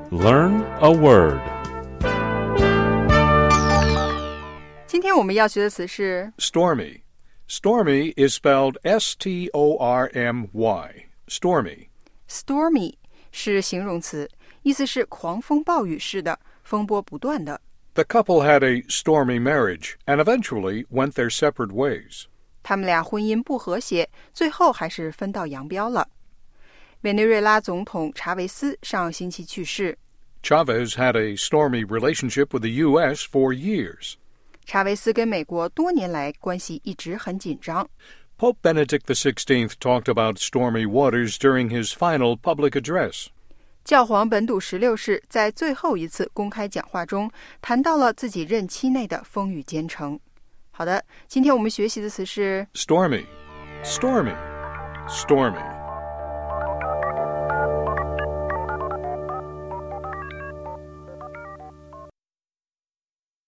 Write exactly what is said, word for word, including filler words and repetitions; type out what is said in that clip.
Learn a word. 今天我们要学的词是 Stormy. Stormy is spelled S T O R M Y. Stormy. stormy 是形容词，意思是狂风暴雨似的，风波不断的。 The couple had a stormy marriage and eventually went their separate ways. 他们俩婚姻不和谐，最后还是分道扬镳了。委内瑞拉总统查韦斯上星期去世。 Chavez had a stormy relationship with the U S for years. 查韦斯跟美国多年来关系一直很紧张。 Pope Benedict the sixteenth talked about stormy waters during his final public address. 教皇本笃十六世在最后一次公开讲话中谈到了自己任期内的风雨兼程。好的，今天我们学习的词是 Stormy. Stormy. Stormy.